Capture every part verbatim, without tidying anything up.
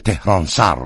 تهران سر.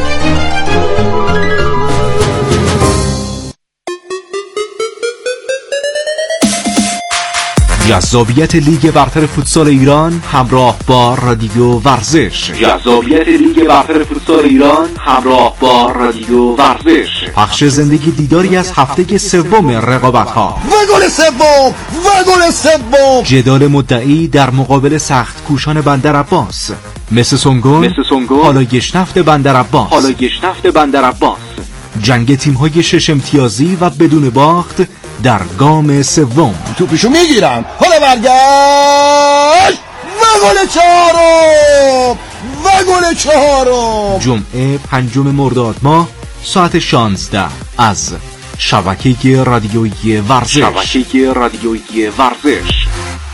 جذابیت لیگ برتر فوتسال ایران همراه با رادیو ورزش. جذابیت لیگ برتر فوتسال ایران همراه با رادیو ورزش. پخش زندگی دیداری از هفته سوم رقابت‌ها. و گل سوم و گل سوم. جدال مدعی در مقابل سخت کوشان بندر عباس. مثل سونگون، مثل سونگون. حالا گشنفت بندر عباس. حالا گشنفت بندر عباس. جنگ تیم‌های شش امتیازی و بدون باخت در گام سوم. توپشو میگیرم، حالا برگشت و گل چهارم و گل چهارم. جمعه پنجم مرداد ماه ساعت شانزده از شبکه رادیویی ورزش. شبکه رادیویی ورزش.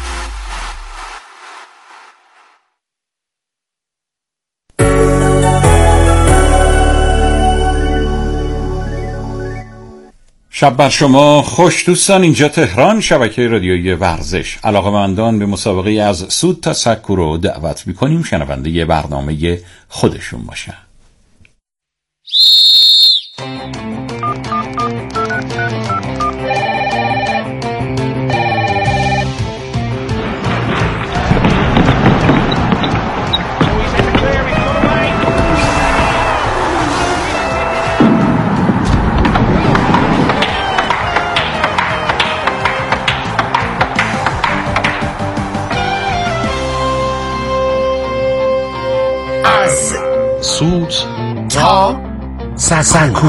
شب بر شما خوش دوستان، اینجا تهران، شبکه رادیویی ورزش. علاقه‌مندان به مسابقه از سود تا سکو رو دعوت می‌کنیم شنونده برنامه خودشون باشن. سود تا سکو.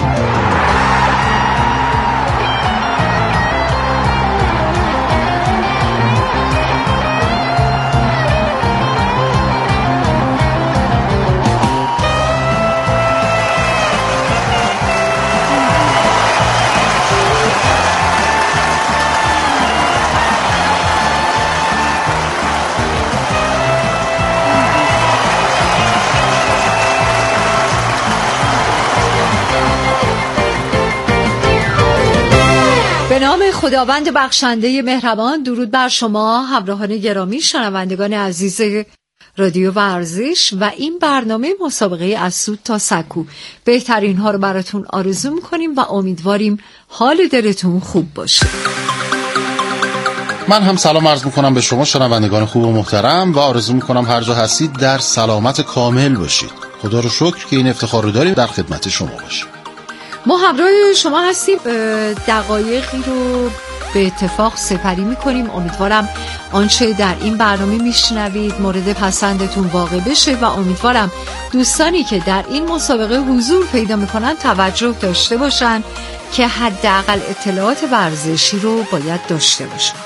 به نام خداوند بخشنده مهربان. درود بر شما همراهان گرامی، شنوندگان عزیز رادیو ورزش و این برنامه مسابقه از سود تا سکو. بهترین ها رو براتون آرزو میکنیم و امیدواریم حال دلتون خوب باشه. من هم سلام عرض میکنم به شما شنوندگان خوب و محترم و آرزو میکنم هر جا هستید در سلامت کامل باشید. خدا رو شکر که این افتخار رو داریم در خدمت شما باشیم. ما همراه شما هستیم، دقایقی رو به اتفاق سپری میکنیم. امیدوارم آنچه در این برنامه میشنوید مورد پسندتون واقع بشه و امیدوارم دوستانی که در این مسابقه حضور پیدا میکنن توجه داشته باشن که حداقل اطلاعات ورزشی رو باید داشته باشن.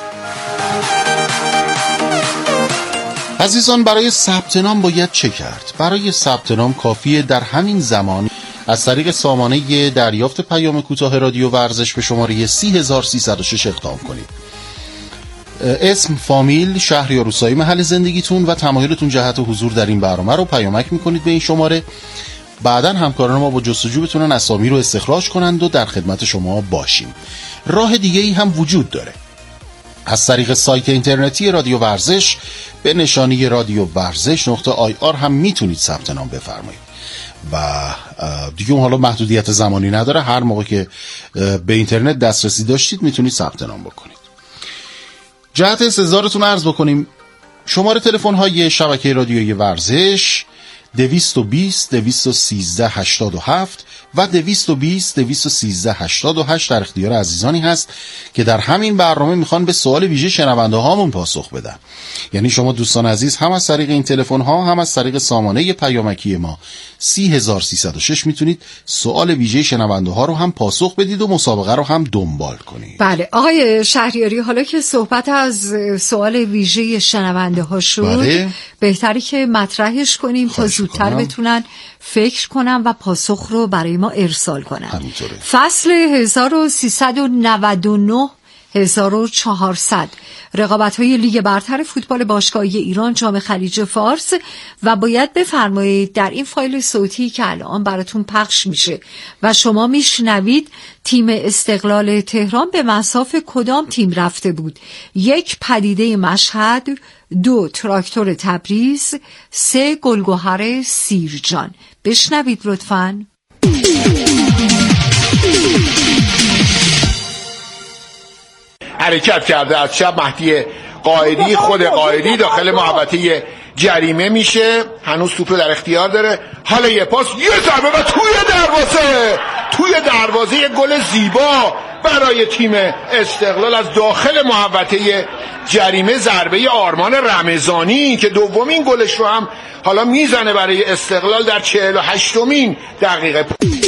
عزیزان، برای ثبت نام باید چه کرد؟ برای ثبت نام کافیه در همین زمان از طریق سامانه دریافت پیام کوتاه رادیو ورزش به شماره سی هزار سیصد و شش اقدام کنید. اسم، فامیل، شهر یا روستای محل زندگیتون و تمایلتون جهت حضور در این برنامه رو پیامک میکنید به این شماره. بعداً همکاران ما با جستجو بتونن اسامی رو استخراج کنند و در خدمت شما باشیم. راه دیگه ای هم وجود داره. از طریق سایت اینترنتی رادیو ورزش به نشانی رادیو ورزش نقطه آی آر هم میتونید ثبت نام بفرمایید و دیگه اون حالا محدودیت زمانی نداره. هر موقع که به اینترنت دسترسی داشتید میتونید ثبت نام بکنید. جهت استحضارتون عرض بکنیم شماره تلفن های شبکه رادیویی ورزش دویست و بیست دویست و سیزده هشتاد و هفت و دویست و بیست دویست و سیزده هشتاد و هشت در اختیار عزیزانی هست که در همین برنامه میخوان به سوال ویژه شنونده هامون پاسخ بدن. یعنی شما دوستان عزیز هم از طریق این تلفن ها هم از طریق سامانه پیامکی ما سی هزار سیصد و شش میتونید سوال ویژه شنونده ها رو هم پاسخ بدید و مسابقه رو هم دنبال کنید. بله آقای شهریاری، حالا که صحبت از سوال ویژه شنونده ها شد، بله. بهتری که مطرحش کنیم تا زودتر بتونن فکر کنن و پاسخ رو برای ما ارسال کنن. همینطوره. فصل هزار و سیصد و نود و نه هزار و چهارصد. رقابت‌های لیگ برتر فوتبال باشگاهی ایران جام خلیج فارس. و باید بفرمایید در این فایل صوتی که الان براتون پخش میشه و شما میشنوید تیم استقلال تهران به مصاف کدام تیم رفته بود؟ یک، پدیده مشهد، دو، تراکتور تبریز، سه، گلگهر سیرجان. بشنوید لطفاً. حرکت کرده از شب مهدی قائدی، خود قائدی داخل محوطه جریمه میشه، هنوز توپ در اختیار داره، حالا یه پاس، یه ضربه و توی دروازه، توی دروازه یه گل زیبا برای تیم استقلال از داخل محوطه جریمه. ضربه آرمان رمضانی که دومین گلش رو هم حالا میزنه برای استقلال در چهل و هشتمین دقیقه.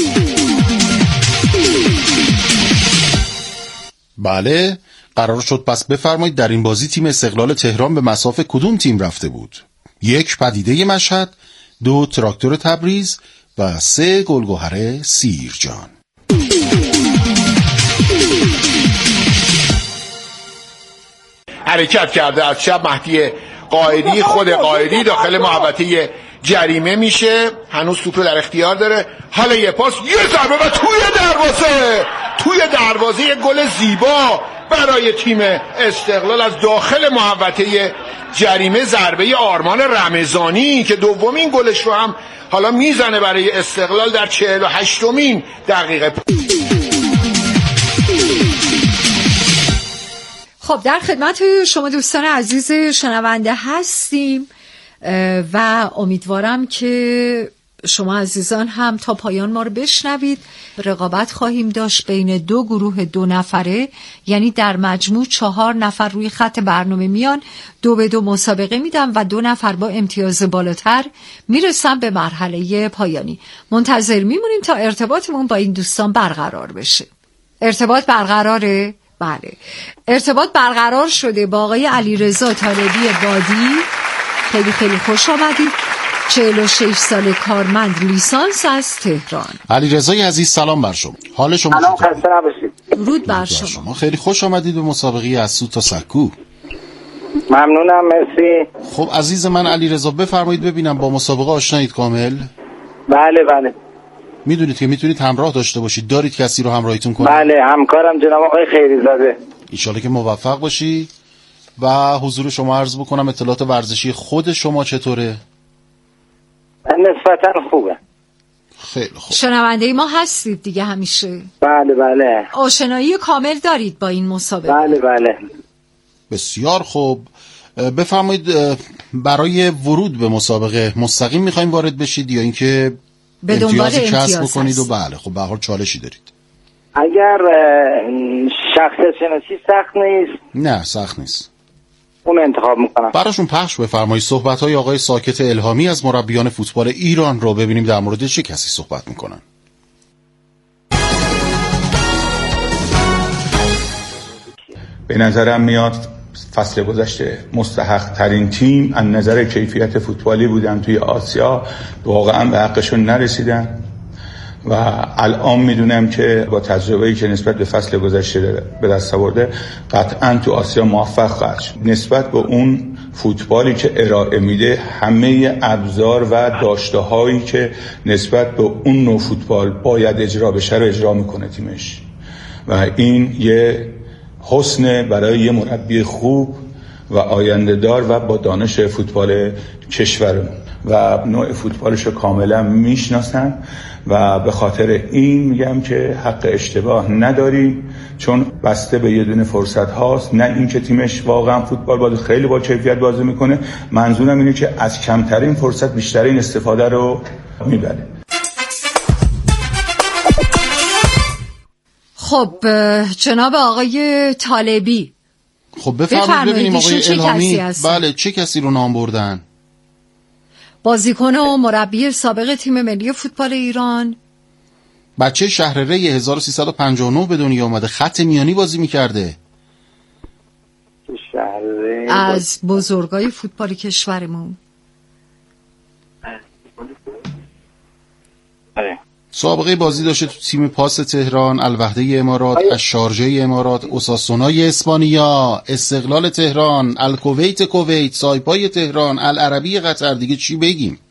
بله، قرار شد پس بفرمایید در این بازی تیم استقلال تهران به مصاف کدوم تیم رفته بود؟ یک، پدیده مشهد، دو، تراکتور تبریز و سه، گلگهر سیرجان. حرکت کرده از شب مهدی قائدی، خود قائدی داخل محوطه جریمه میشه، هنوز توپ در اختیار داره، حالا یه پاس، یه ضربه و توی دروازه، توی دروازه یه گل زیبا برای تیم استقلال از داخل محوطه جریمه. ضربه آرمان رمضانی که دومین گلش رو هم حالا میزنه برای استقلال در چهل و هشتمین دقیقه. خب در خدمت شما دوستان عزیز شنونده هستیم و امیدوارم که شما عزیزان هم تا پایان ما رو بشنوید. رقابت خواهیم داشت بین دو گروه دو نفره، یعنی در مجموع چهار نفر روی خط برنامه میان، دو به دو مسابقه میدن و دو نفر با امتیاز بالاتر میرسن به مرحله پایانی. منتظر میمونیم تا ارتباطمون با این دوستان برقرار بشه. ارتباط برقراره؟ بله، ارتباط برقرار شده با آقای علیرضا طالبی بادی. خیلی خیلی خوش آمدید. چهل و شش سال کارمند، لیسانس از تهران. علیرضای عزیز سلام بر شما. حال شما سلام، خسته نباشید. درود بر شما. شما خیلی خوش آمدید به مسابقه از سود تا سکو. ممنونم، مرسی. خب عزیز من علیرضا بفرمایید ببینم با مسابقه آشنایید کامل؟ بله بله. میدونید که میتونید همراه داشته باشید، دارید کسی رو همراهیتون کنید؟ بله، همکارم جناب آقای خیریزاده. ان شاءالله که موفق باشی. و حضور شما عرض بکنم اطلاعات ورزشی خود شما چطوره؟ نسبتا خوبه. خیلی خوب. شنونده ما هستید دیگه همیشه؟ بله بله. آشنایی کامل دارید با این مسابقه؟ بله بله. بسیار خوب. بفرمایید برای ورود به مسابقه مستقیم میخوایم وارد بشید یا اینکه به دنبال امتیازی امتیاز کسب بکنید؟ هست. و بله خب به هر حال چالشی دارید. اگر شخصیت شناسی سخت نیست؟ نه سخت نیست. اون انتخاب میکنم. براشون پخش بفرمایید صحبت‌های آقای ساکت الهامی از مربیان فوتبال ایران رو، ببینیم در مورد چه کسی صحبت میکنن. به نظرم میاد فصل گذشته مستحق ترین تیم از نظر کیفیت فوتبالی بودن توی آسیا، واقعا به حقشون نرسیدن و الان میدونم که با تجربه‌ای که نسبت به فصل گذشته به دست آورده قطعا تو آسیا موفق خواهد شد. نسبت به اون فوتبالی که ارائه میده، همه ابزار و داشته‌هایی که نسبت به اون نوع فوتبال باید اجرا بشه رو اجرا میکنه تیمش و این یه حسن برای یه مربی خوب و آینده دار و با دانش فوتبال کشورمون و نوع فوتبالش رو کاملا میشناسن و به خاطر این میگم که حق اشتباه نداریم، چون بسته به یه دونه فرصت هاست، نه اینکه تیمش واقعا فوتبال بازی خیلی با کیفیت بازی میکنه. منظورم اینه که از کمترین فرصت بیشترین استفاده رو میبره. خب جناب آقای طالبی خب بفرمایید ببینیم آقای الهامی بله چه کسی رو نام بردن؟ بازیکن و مربی سابق تیم ملی فوتبال ایران، بچه شهر ری هزار و سیصد و پنجاه و نه به دنیا آمده، خط میانی بازی میکرده، از بزرگای فوتبال کشورمون. سابقه بازی داشته تو تیم پاس تهران، الوحده امارات، الشارجه امارات، اوساسونای اسپانیا، استقلال تهران، الکویت کویت، سایپای تهران، العربی قطر. دیگه چی بگیم؟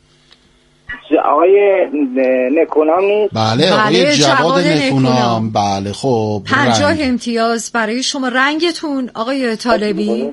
آقای نکونام نیست؟ بله آقای جواد نکونام. بله خب پنجاه امتیاز برای شما. رنگتون آقای طالبی؟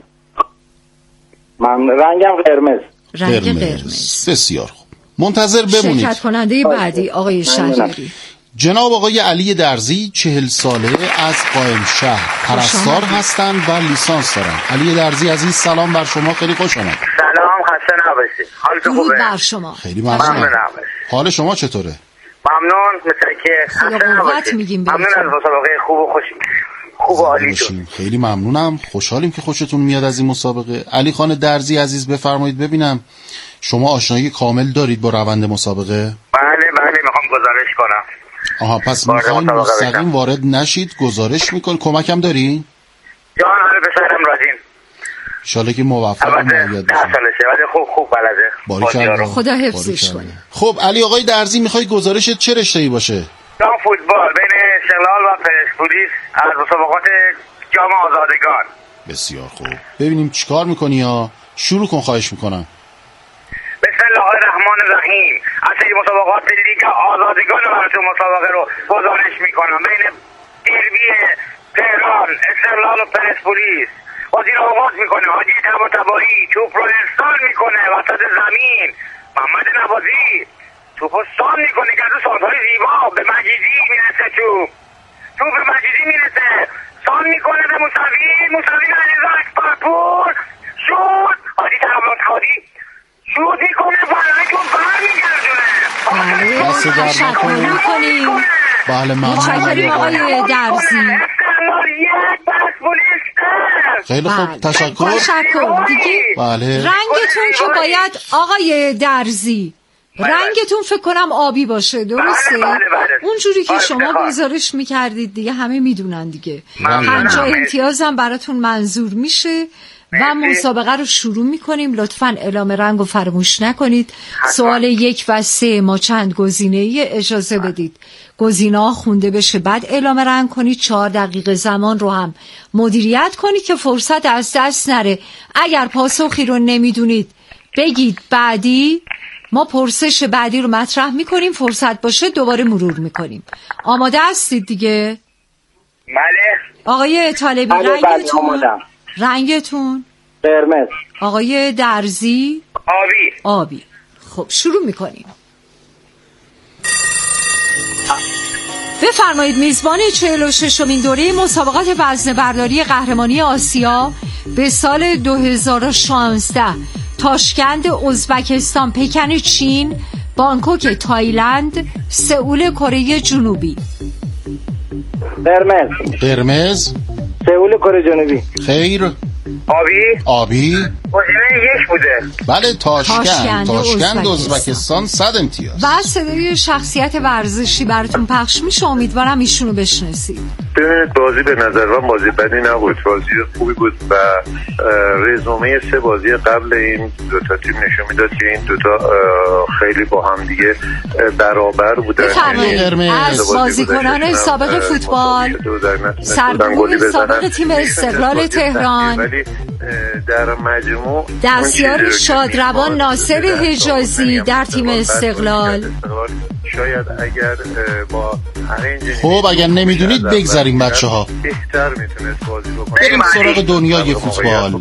من رنگم قرمز. رنگ قرمز, قرمز. بسیار خوب، منتظر بمونید. شرکت کننده بعدی آقای شهریاری. جناب آقای علی درزی، چهل ساله، از قائم شهر، پرستار هستند و لیسانس دارن. علی درزی عزیز سلام بر شما، خیلی خوش آمد. سلام، خسته نباشید. حالتون خوبه؟ درود بر شما. خیلی ممنون. حال شما چطوره؟ ممنون. مثل که خیلی قوت میگیم ممنون از مسابقه خوب و خوش خوب و عالیتون. خیلی ممنونم، خوشحالیم که خوشتون میاد از این مسابقه. علی خان درزی عزیز بفرمایید ببینم شما آشنایی کامل دارید با روند مسابقه؟ بله بله، میخوام گزارش کنم. آها، پس میخواین مستقیم وارد نشید، گزارش میکن. کمکم داری؟ جان حالا بسرم راضیم. انشالله که موفق و معید باشید. ده سالشه ولی خوب خوب بلده. باریکلا، خدا حفظش کنه. خب علی آقای درزی، میخوای گزارشت چه رشته‌ای باشه؟ جام فوتبال بین استقلال و پرسپولیس از مسابقات جام آزادگان. بسیار خوب، ببینیم چیکار میکنی. ها شروع کن خواهش میکنم. بسم الله الرحمن الرحیم. از این مسابقات لیگ آزادگان براتون مسابقه رو گزارش میکنم بین دربی تهران استقلال و پرسپولیس. بازی رو آغاز میکنه حاجی طباطبایی، توپ رو ارسال میکنه وسط زمین. محمد نوازی توپ رو سان میکنه که از سانت‌های زیبا به مجیدی میرسه. توپ توپ به مجیدی میرسه، سان میکنه به موسوی. موسوی علیرضا اکبرپور شوت. حاجی طباطبایی شوت میکنه، برای توپ برمیگردونه. بله، تشکر میکنیم. بله متشکریم آقای درزی. خیلی خوب، تشکر. تشکر دیگه. بله. رنگتون که باید آقای درزی رنگتون فکر کنم آبی باشه، درسته؟ بله بله بله. اونجوری که شما گزارش میکردید دیگه همه میدونن دیگه. پنجاه امتیازم براتون منظور میشه و مسابقه رو شروع میکنیم. لطفاً اعلام رنگ رو فراموش نکنید. سوال یک و سه ما چند گزینه‌ای اجازه بدید گزینه ها خونده بشه، بعد اعلام رنگ کنید. چهار دقیقه زمان رو هم مدیریت کنید که فرصت از دست نره. اگر پاسخی رو نمیدونید بگید بعدی، ما پرسش بعدی رو مطرح میکنیم، فرصت باشه دوباره مرور میکنیم. آماده هستید دیگه؟ بله. آقای طالبی رنگتون؟ رنگتون؟ قرمز. آقای درزی؟ آبی. آبی. خب شروع میکنیم. بفرمایید. میزبان چهل و ششمین دوره مسابقات وزنه‌برداری قهرمانی آسیا به سال دو هزار و شانزده تاشکند ازبکستان، پکن چین، بانکوک تایلند، سئول کره جنوبی. قرمز. قرمز. سئول کره جنوبی. خیر. آبی. آبی. گزینه یک بوده. بله، تاشکند. تاشکند, تاشکند ازبکستان. صد امتیاز. بعد صدای شخصیت ورزشی براتون پخش میشه، امیدوارم ایشونو بشناسید. ببینید بازی به نظر من بازی بدی نبود، بازی خوبی بود و رزومه سه بازی قبل این دو تا تیم نشون میداد که این دو تا خیلی با هم دیگه برابر بودن. از بازیکنان سابق فوتبال، سرگروه سابق تیم استقلال تهران، ولی در مجموع دستیار شادروان ناصر حجازی در تیم استقلال. شاید اگر با خب اگر نمیدونید بگذاریم بچه ها، بهتر میتونست بازی بکنه. بریم سراغ دنیای فوتبال.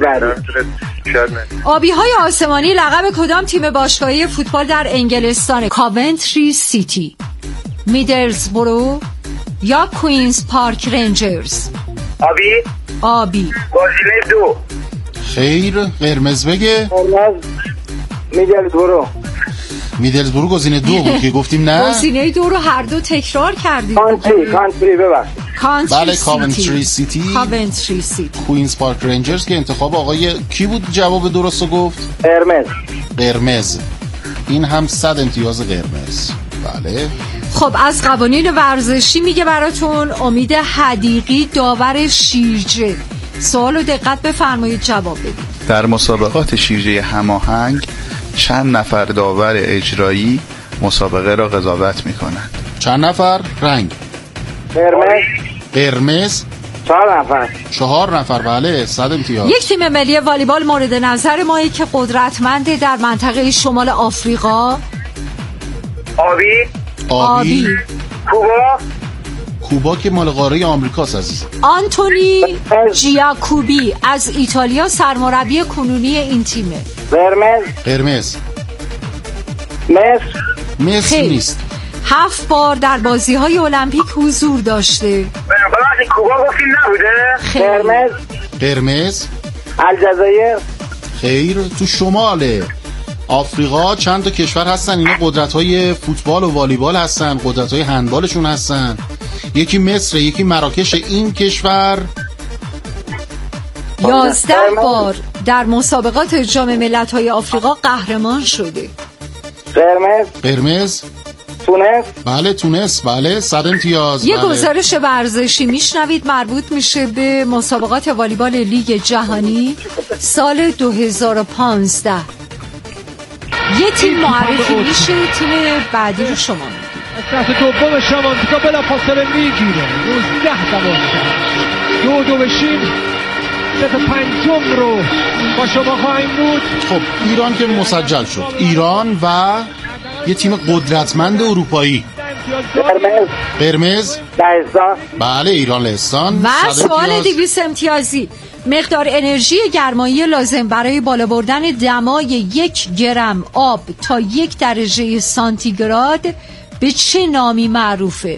آبی های آسمانی لقب کدام تیم باشگاهی فوتبال در انگلستان؟ کاونتری سیتی، میدلزبرو یا کوینز پارک رنجرز؟ آبی. آبی. گزینه دو. خیر. قرمز بگه. قرمز. میدلزبرو. میدلزبرو گزینه دو بود که گفتیم نه. گزینه دو رو هر دو تکرار کردید. کانتری کانتری ببخشید. بله، کاونتری سیتی. کاونتری سیتی. کوینز پارک رنجرز که انتخاب آقای کی بود جواب درست رو گفت؟ قرمز. قرمز. این هم صد امتیاز قرمز. بله. خب از قوانین ورزشی میگه براتون. امید حدیقی، داور شیرجه. سوالو دقت بفرمایید جواب بدید. در مسابقات شیرجه هماهنگ چند نفر داور اجرایی مسابقه را قضاوت می‌کنند؟ چند نفر؟ رنگ قرمز. قرمز. چهار نفر. چهار نفر. بله، صد امتیاز. یک تیم ملی والیبال مورد نظر مایی که قدرتمنده در منطقه شمال آفریقا. آبی. آبی. کوبا. کوبا که مال قاره آمریکاست عزیز. آنتونی جیاکوبی از ایتالیا سرمربی کنونی این تیمه. قرمز. قرمز. مصر. مصر نیست. هفت بار در بازی‌های المپیک حضور داشته. ببخشید کوبا گفتیم نبوده؟ قرمز. قرمز. الجزایر. خیر، تو شمال آفریقا چند تا کشور هستن، اینا قدرت‌های فوتبال و والیبال هستن، قدرت‌های هندبالشون هستن. یکی مصر، یکی مراکش. این کشور یازده بار در مسابقات جام ملت‌های آفریقا قهرمان شده. قرمز. قرمز. تونس. بله تونس. بله، صد امتیاز. یه بله. گزارش ورزشی میشنوید مربوط میشه به مسابقات والیبال لیگ جهانی سال دو هزار و پانزده. یه تیم معرفی میشه، تیم بعدی رو شما میگید. از طرف دوم شمانتیکا بلا فاصله میگیره. نوزده دوازده. دو دو بشیم. ست پنجم رو با شما خواهیم بود. خب ایران که مسجل شد. ایران و یه تیم قدرتمند اروپایی. قرمز. قرمز. لهستان. بله، ایران لهستان. و سوال دویست امتیازی: مقدار انرژی گرمایی لازم برای بالا بردن دمای یک گرم آب تا یک درجه سانتیگراد به چه نامی معروفه؟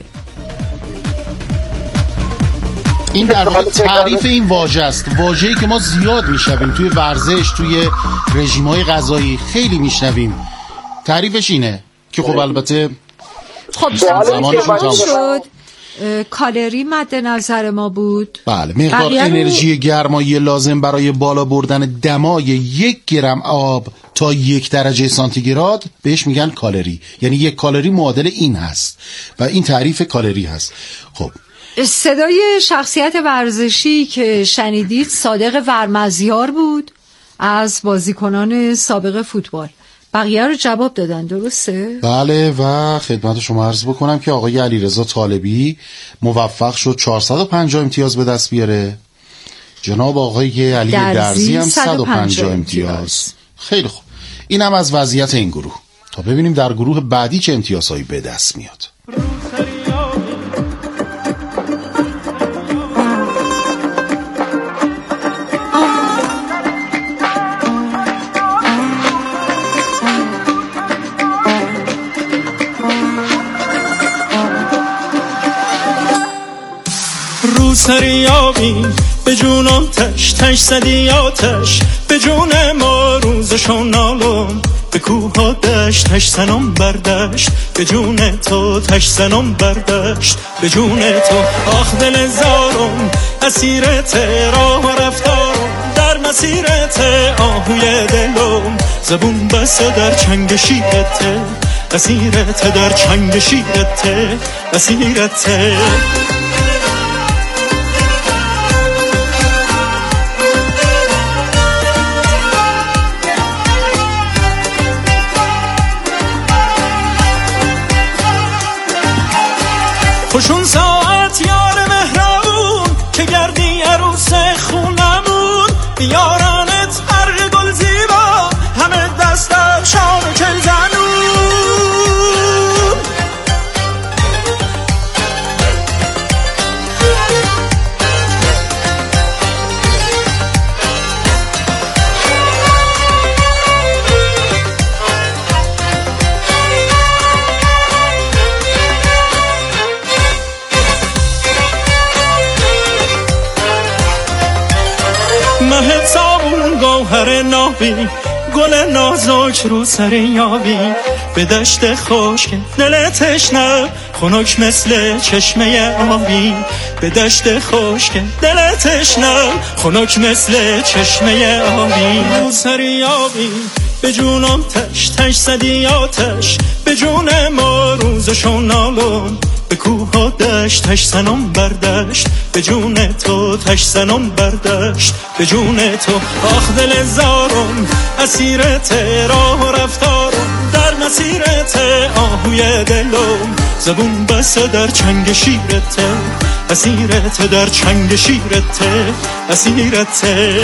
این در واقع تعریف این واژه است، واژه‌ای که ما زیاد میشنویم توی ورزش، توی رژیم‌های غذایی خیلی میشنویم. تعریفش اینه که خب البته خب زمانی شد کالری مد نظر ما بود. بله، مقدار انرژی گرمایی لازم برای بالا بردن دمای یک گرم آب تا یک درجه سانتیگراد بهش میگن کالری. یعنی یک کالری معادل این هست و این تعریف کالری هست. خب صدای شخصیت ورزشی که شنیدید صادق ورمزیار بود از بازیکنان سابق فوتبال. بقیه رو جواب دادن، درسته؟ بله، و خدمت شما عرض بکنم که آقای علیرضا طالبی موفق شد چهارصد و پنجاه امتیاز به دست بیاره. جناب آقای علی درزی, درزی هم صد و پنجاه امتیاز. خیلی خوب، این هم از وضعیت این گروه. تا ببینیم در گروه بعدی چه امتیازهایی به دست میاد. سریابی به جونم تش تش زدی آتش به جون ما روزشون نالم به کوه ها دشت تش زنم بردشت به جون تو تش زنم بردشت به جون تو آخ دل زارم اسیرت راه و رفتارم در مسیرت آهوی دلم زبون بسته در چنگ شیرت اسیرت در چنگ شیرت اسیرت خوشون ساعت یار مهربون که گردی عروس خونمون بیارنت برق گل زیبا همه دست در شام چل زنون مهد صابون گوهر نابی گل نازک رو سر یابی به دشت خشک دل تشنه خنک مثل چشمه آبی به دشت خشک دل تشنه خنک مثل چشمه آبی رو سر یابی به جونم تش تش زدی آتش به جون ما روزشون نالم به کوه ها دشت تش زنم بردشت به جون تو تش زنم بردشت به جون تو آخ دل زارم اسیرت راه و رفتارم در مسیرت آهوی دلم زبون بسته در چنگ شیرته، اسیرته در چنگ شیرته، اسیرته.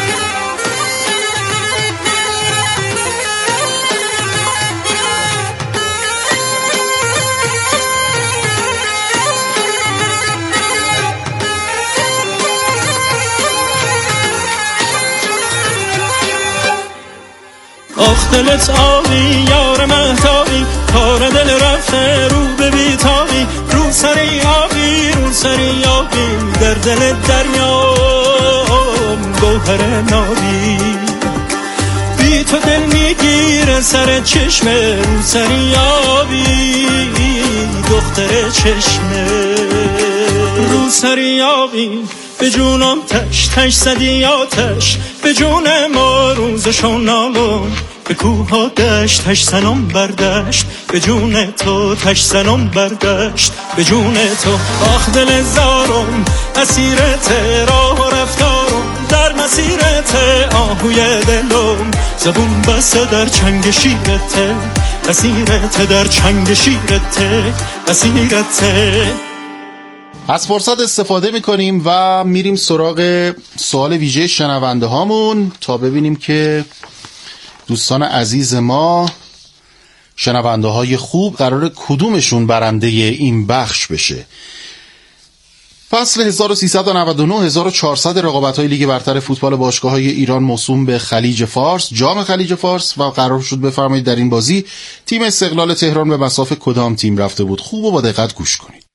آخ دلت آبی یار مهتابی، کار دل رفته رو به بیتابی، رو سری آبی رو سری آبی، در دل دریام گوهر نابی. بی تو دل میگیره سر چشمه، رو سری آبی دختر چشمه، رو سری آبی به جونم تش تش زدی آتش، به جون ما روزشون نامون، به کوه ها دشت تش زنم بردشت، به جون تو تش زنم بردشت، به جون تو. آخ دل زارم اسیرت راه و رفتارم، در مسیرت آهوی دلم، زبون بسته در چنگ شیرته، اسیرت در چنگ شیرته، اسیرته. از فرصت استفاده میکنیم و میریم سراغ سوال ویژه شنونده هامون تا ببینیم که دوستان عزیز ما، شنونده های خوب، قرار کدومشون برنده این بخش بشه. فصل هزار و سیصد و نود و نه هزار و چهارصد رقابت‌های لیگ برتر فوتبال باشگاه‌های ایران موسوم به خلیج فارس، جام خلیج فارس، و قرار شد بفرمایید در این بازی تیم استقلال تهران به مصاف کدام تیم رفته بود. خوب و با دقت گوش کنید.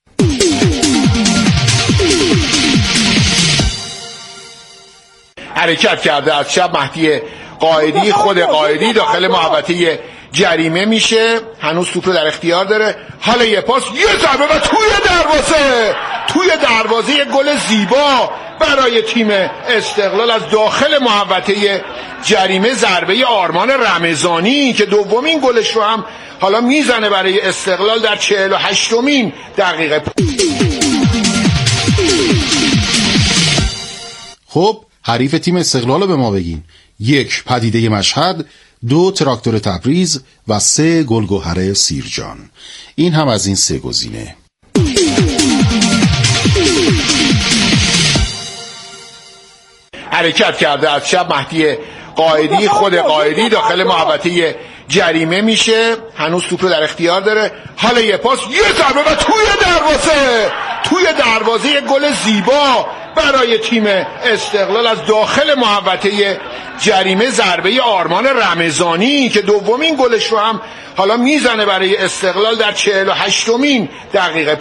حرکت کرده از شب مهدی قائدی، خود قائدی داخل محوطه جریمه میشه، هنوز توپ رو در اختیار داره، حالا یه پاس، یه ضربه و توی دروازه، توی دروازه یه گل زیبا برای تیم استقلال از داخل محوطه جریمه. ضربه آرمان رمضانی که دومین گلش رو هم حالا میزنه برای استقلال در چهل و هشتمین دقیقه. خب حریف تیم استقلال رو به ما بگین. یک، پدیده مشهد، دو، تراکتور تبریز و سه، گلگهر سیرجان. این هم از این سه گزینه. حرکت کرده از شب مهدی قائدی، خود قائدی داخل محوطه جریمه میشه، هنوز توپ رو در اختیار داره، حالا یه پاس، یه ضربه و توی دروازه، توی دروازه یه گل زیبا برای تیم استقلال از داخل محوطه جریمه. ضربه آرمان رمضانی که دومین گلش رو هم حالا میزنه برای استقلال در چهل و هشتمین دقیقه.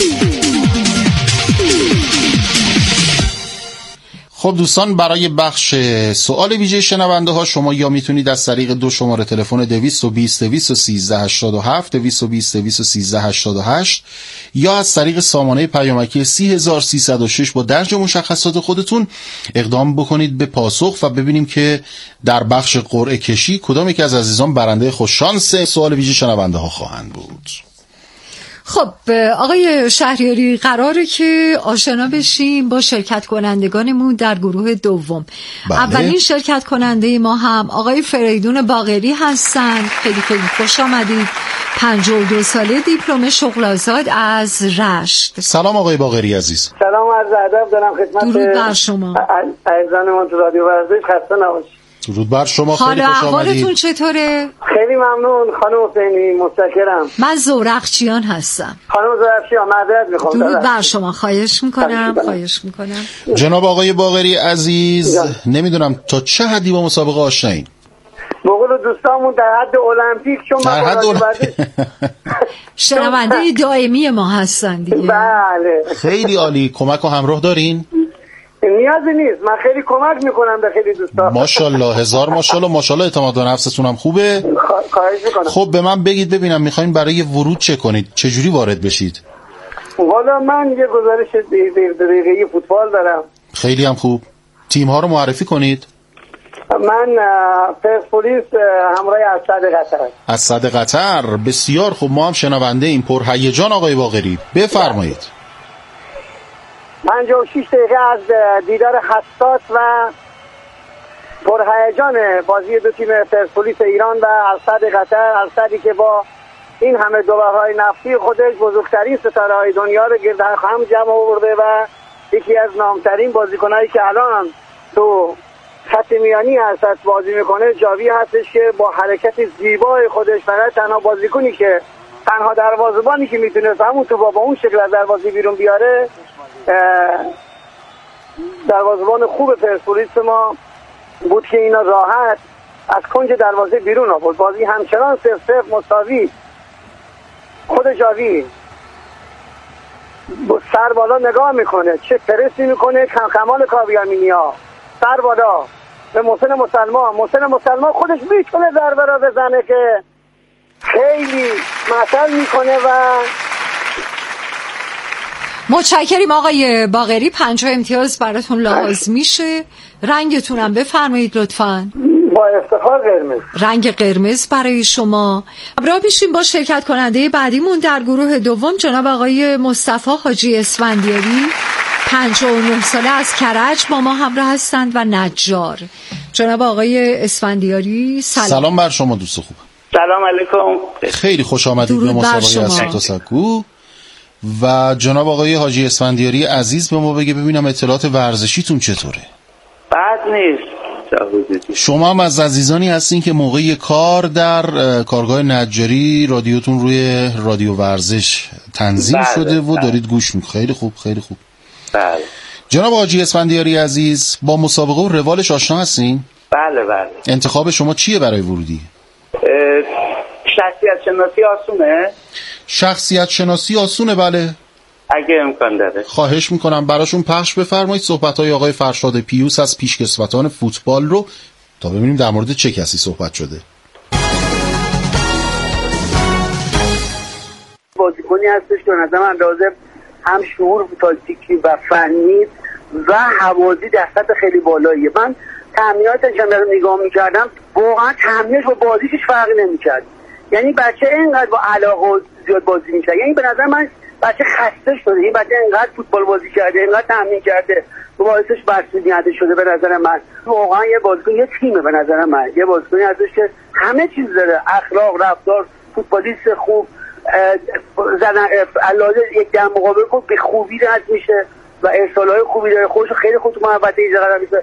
خب دوستان، برای بخش سوال ویژه شنونده ها شما یا میتونید از طریق دو شماره تلفن دویست و بیست دویست و سیزده هشتاد و هفت دویست و بیست دویست و سیزده هشتاد و هشت یا از طریق سامانه پیامکی سی هزار و سیصد و شش با درج مشخصات خودتون اقدام بکنید به پاسخ و ببینیم که در بخش قرعه کشی کدام یکی از عزیزان برنده خوششانس سوال ویژه شنونده ها خواهند بود. خب آقای شهریاری، قراره که آشنا بشیم با شرکت کنندگانمون در گروه دوم. بله. اولین شرکت کننده ما هم آقای فریدون باقری هستن. خیلی خیلی خوش آمدید. پنجاه و دو ساله، دیپلم شغل آزاد از رشت. سلام آقای باقری عزیز. سلام، عرض ادب دارم خدمت درود بر شما. عزیزان ما تو رادیو ورزش، خسته نباشید. درود بر شما، خیلی خوش آمدید. حالتون چطوره؟ خیلی ممنون خانم حسینی، متشکرم. من زورخچیان هستم. خانم زورخچیان، معذرت میخوام. درود بر شما، خواهش میکنم خواهش میکنم. جناب آقای باقری عزیز، نمیدونم تا چه حدی با مسابقه آشنایین؟ بقول دوستامون در حد المپیک، چون در حد المپیک شنونده دائمی ما هستن دیگه. بله خیلی عالی. کمک و همراه دارین؟ نیازی نیست، من خیلی کمک میکنم به خیلی دوستا. ماشاءالله، هزار ماشاءالله. ماشاءالله اعتماد به نفستون هم خوبه. خواهش میکنم. خب به من بگید ببینم، میخواین برای ورود چه کنید؟ چه جوری وارد بشید؟ والا من یه گزارش دقیقه‌ای فوتبال دارم. خیلی هم خوب. تیم ها رو معرفی کنید. من پرسپولیس همراه اسد قطر. اسد قطر، بسیار خوب. ما هم شنونده این پر هیجان آقای باقری، بفرمایید. پنجاه و شش دقیقه از دیدار حساس و پرهیجان بازی دو تیم پرسپولیس ایران و اسد قطر. اسدی که با این همه دوبه‌های نفتی خودش بزرگترین ستاره‌های دنیا رو گرد هم جمع آورده و یکی از نامترین بازیکنایی که الان تو خط میانی هست بازی میکنه جاوی هستش که با حرکت زیبای خودش فقط تنها بازیکنی که تنها دروازه‌بانی که میتونست همون تو با اون شکل از دروازه بیرون بیاره دروازه‌بان خوب پرسپولیس ما بود که اینا راحت از کنج دروازه بیرون آورد. بازی همچنان صفر صفر مساوی. خود جاوی با سر بالا نگاه میکنه، چه پرسی میکنه، کم کمال کاویامینیا سر بالا به محسن مسلمان. محسن مسلمان خودش میتونه ضربه را بزنه که خیلی مثل میکنه و متشکریم آقای باقری. پنجاه امتیاز براتون لحاظ میشه. رنگتونم بفرمایید لطفاً. با افتخار قرمز. رنگ قرمز برای شما. همراه میشیم با شرکت کننده بعدیمون در گروه دوم جناب آقای مصطفی حاجی اسفندیاری، پنجاه و نه ساله از کرج با ما همراه هستند و نجار. جناب آقای اسفندیاری سلام. سلام بر شما دوست خوب. سلام علیکم. خیلی خوش آمدید به مسابقه از سوت و سکو. و جناب آقای حاجی اسفندیاری عزیز به ما بگه ببینم اطلاعات ورزشیتون چطوره؟ بد نیست. شما هم از عزیزانی هستین که موقع کار در کارگاه نجاری رادیوتون روی رادیو ورزش تنظیم بله، شده و بله. دارید گوش میکنید. خیلی خوب خیلی خوب. بله. جناب حاجی اسفندیاری عزیز با مسابقه و روالش آشنا هستین؟ بله بله. انتخاب شما چیه برای ورودی؟ شخصیت شناسی آسونه؟ شخصیت شناسی آسونه بله. اگه امکان داره خواهش میکنم براشون پخش بفرمایید صحبت‌های آقای فرشاد پیوس از پیشکسوتان فوتبال رو تا ببینیم در مورد چه کسی صحبت شده. بازیکنی هستش که نظرم اندازه هم شعور تاکتیکی و فنی و حوازی در سطح خیلی بالاییه. من تمریناتش هم نگاه میکردم واقعا تمرینش با بازیش فرقی نمیکرد. یعنی بچه اینقدر با علاقه زیاد بازی میکرد. یعنی به نظر من بچه خسته شده. این بچه اینقدر فوتبال بازی کرده، اینقدر تمرین کرده، باعثش بسودیت شده. به نظر من واقعا یه بازیکن یه تیمه. به نظر من یه بازیکنی هستش که همه چیز داره، اخلاق، رفتار، فوتبالیست خوب، زن علاوه یک در مقابل خود به خوبی رد میشه و ارسال‌های خوبی داره. خودش خیلی خوب تو محوطه ایجاد قرار میده.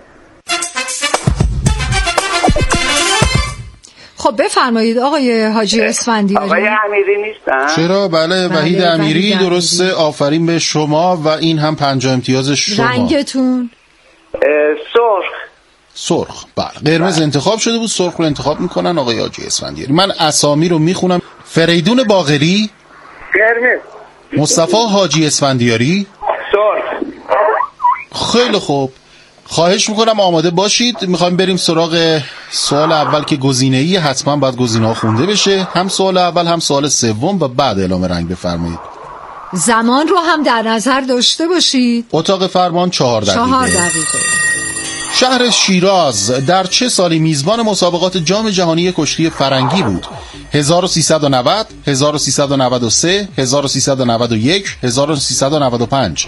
خب بفرمایید آقای حاجی اسفندیاری. آقای امیری نیستن؟ چرا بله, بله وحید امیری درسته. آفرین به شما و این هم پنجاه امتیاز شما. رنگتون؟ سرخ. سرخ بله. قرمز بله. انتخاب شده بود، سرخ رو انتخاب میکنن آقای حاجی اسفندیاری. من اسامی رو میخونم: فریدون باقری، قرمز. مصطفی حاجی اسفندیاری، سرخ. خیلی خوب، خواهش میکنم آماده باشید. میخوایم بریم سراغ سوال اول که گزینه‌ای، حتما باید گزینه‌ها خونده بشه. هم سوال اول هم سوال سوم و بعد اعلام رنگ بفرمایید. زمان رو هم در نظر داشته باشید. اتاق فرمان چهار دقیقه. چهار دقیقه. شهر شیراز در چه سالی میزبان مسابقات جام جهانی کشتی فرنگی بود؟ هزار و سیصد و نود، هزار و سیصد و نود و سه، هزار و سیصد و نود و یک، هزار و سیصد و نود و پنج.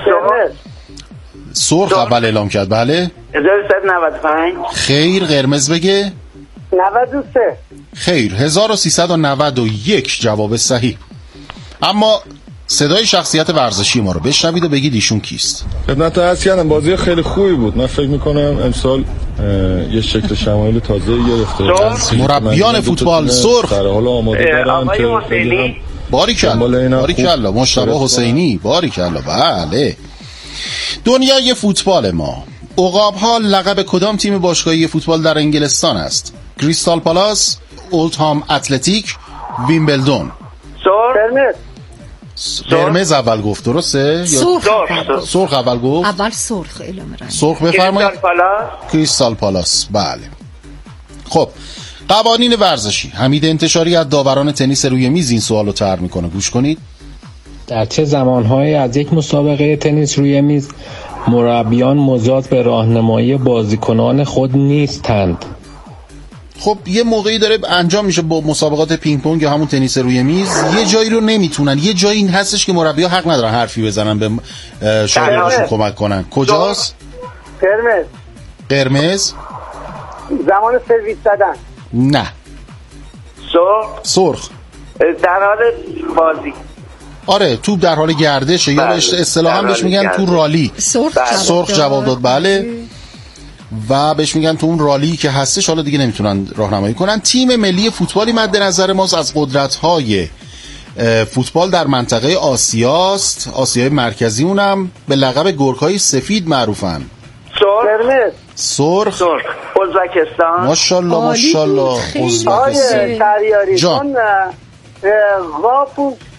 سرخ اول اعلام کرد. بله هزار و سیصد و نود و پنج. خیر. قرمز بگه نود و سه. خیر. هزار و سیصد و نود و یک جواب صحیح. اما صدای شخصیت ورزشی ما رو بشنوید و بگید ایشون کیست. خدمت عرض کردم بازی خیلی خوبی بود. من فکر میکنم امسال یه شکل شمایل تازه گرفته. مربیان فوتبال سرخ در حال آماده دارن که حسینی. باریکلا باریکلا مجتبی حسینی. باریکلا بله. دنیای فوتبال ما عقاب ها لقب کدام تیم باشگاهی فوتبال در انگلستان است؟ کریستال پالاس، اولدهام اتلتیک، ویمبلدون. سرخ. قرمز اول گفت درسته؟ سرخ. سرخ اول گفت. اول سرخ اعلام رنگ. سرخ بفرمایید. کریستال پالاس. بله. خب قوانین ورزشی. حمید انتشاری از داوران تنیس روی میز این سوالو طرح میکنه. گوش کنید. در چه زمانهایی از یک مسابقه تنیس روی میز مربیان مجاز به راهنمایی بازیکنان خود نیستند؟ خب یه موقعی داره انجام میشه با مسابقات پینگ پونگ یا همون تنیس روی میز، یه جایی رو نمیتونن، یه جایی این هستش که مربی‌ها حق ندارن حرفی بزنن به شاگرداشون کمک کنن. کجاست؟ قرمز. قرمز. زمان سرویس زدن. نه. سرخ. سرخ. در حال بازی. آره توپ در حال گردشه یا بهش اصطلاحاً بهش میگن تو رالی. سرخ جواب داد. بله. و بهش میگن تو اون رالی که هستش حالا دیگه نمیتونن راهنمایی کنن. تیم ملی فوتبالی مد نظر ماست از قدرت‌های فوتبال در منطقه آسیاست، آسیای مرکزی، اونم به لقب گرگ‌های سفید معروفن. سرخ سرخ سرخ ازبکستان. ماشاءالله ماشاءالله. ازبکستان. جان. قاپوس